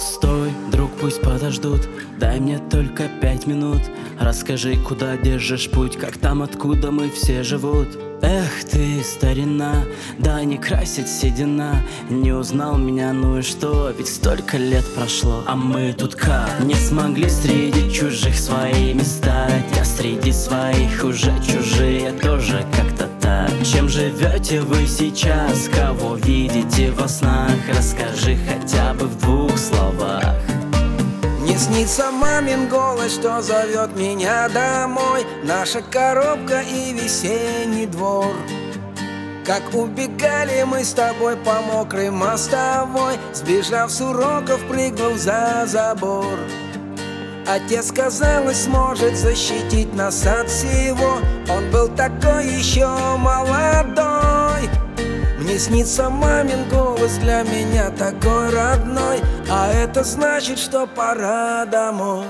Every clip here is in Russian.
Стой, друг, пусть подождут, дай мне только 5 минут. Расскажи, куда держишь путь, как там, откуда мы все живут. Эх ты, старина, да не красит седина. Не узнал меня, ну и что, ведь столько лет прошло. А мы тут как? Не смогли среди чужих своими стать, а среди своих уже чужие тоже как-то так. Чем живете вы сейчас, кого видите во снах? Расскажи хотя бы в 2 словах. Мне снится мамин голос, что зовет меня домой. Наша коробка и весенний двор. Как убегали мы с тобой по мокрой мостовой, сбежав с уроков, прыгнув за забор. Отец, казалось, сможет защитить нас от всего. Он был такой еще молодой. Мне снится мамин голос, для меня такой родной. А это значит, что пора домой.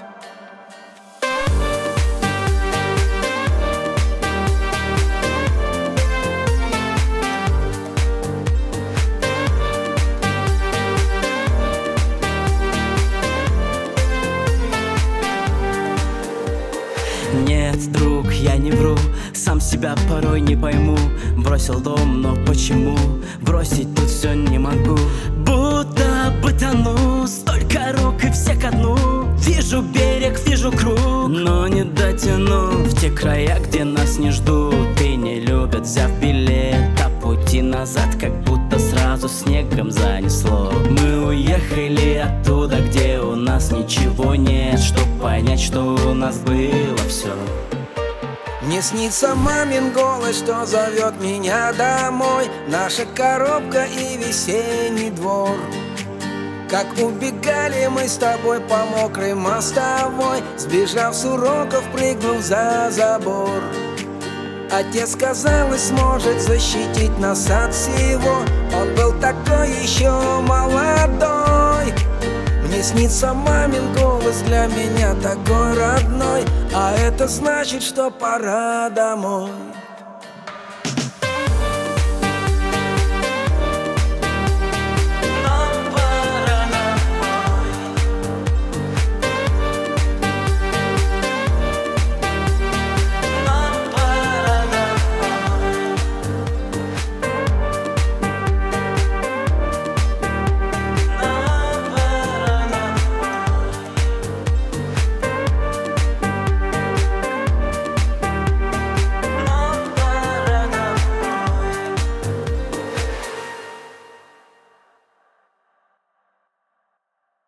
Нет, друг, я не вру, сам себя порой не пойму. Бросил дом, но почему? Бросить тут все не могу. Будто бы тону, столько рук и все ко дну. Вижу берег, вижу круг, но не дотяну в те края, где нас не ждут и не любят. Взяв билет, а пути назад как будто сразу снегом занесло. Мы уехали оттуда, где у нас ничего нет, чтоб понять, что у нас было все. Мне снится мамин голос, что зовет меня домой. Наша коробка и весенний двор. Как убегали мы с тобой по мокрой мостовой, сбежав с уроков, прыгнув за забор. Отец, казалось, сможет защитить нас от всего. Он был такой еще молодой. Мне снится мамин голос, для меня такой родной. А это значит, что пора домой.